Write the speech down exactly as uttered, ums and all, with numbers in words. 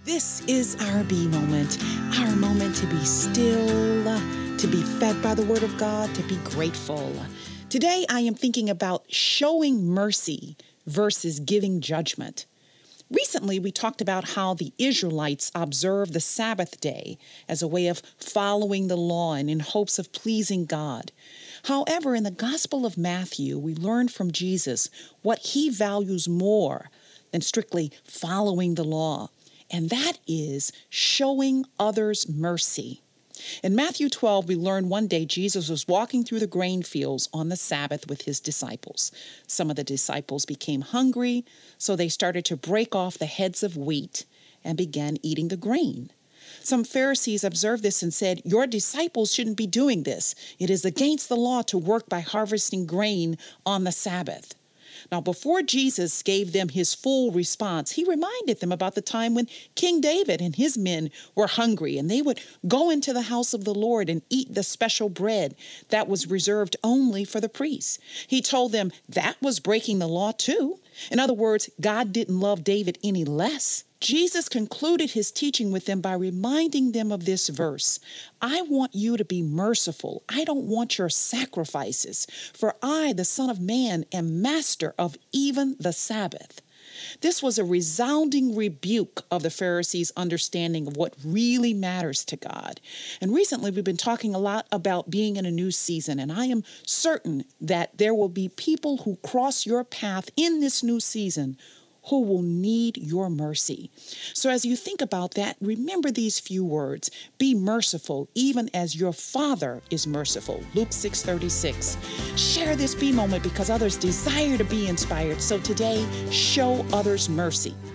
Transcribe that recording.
This is our B moment, our moment to be still, to be fed by the word of God, to be grateful. Today, I am thinking about showing mercy versus giving judgment. Recently, we talked about how the Israelites observed the Sabbath day as a way of following the law and in hopes of pleasing God. However, in the Gospel of Matthew, we learned from Jesus what he values more than strictly following the law, and that is showing others mercy. In Matthew twelve, we learn one day Jesus was walking through the grain fields on the Sabbath with his disciples. Some of the disciples became hungry, so they started to break off the heads of wheat and began eating the grain. Some Pharisees observed this and said, "Your disciples shouldn't be doing this. It is against the law to work by harvesting grain on the Sabbath." Now, before Jesus gave them his full response, he reminded them about the time when King David and his men were hungry, and they would go into the house of the Lord and eat the special bread that was reserved only for the priests. He told them that was breaking the law too. In other words, God didn't love David any less. Jesus concluded his teaching with them by reminding them of this verse. "I want you to be merciful. I don't want your sacrifices, for I, the Son of Man, am master of even the Sabbath." This was a resounding rebuke of the Pharisees' understanding of what really matters to God. And recently, we've been talking a lot about being in a new season, and I am certain that there will be people who cross your path in this new season who will need your mercy. So as you think about that, remember these few words. Be merciful, even as your Father is merciful. Luke six thirty-six. Share this B moment because others desire to be inspired. So today, show others mercy.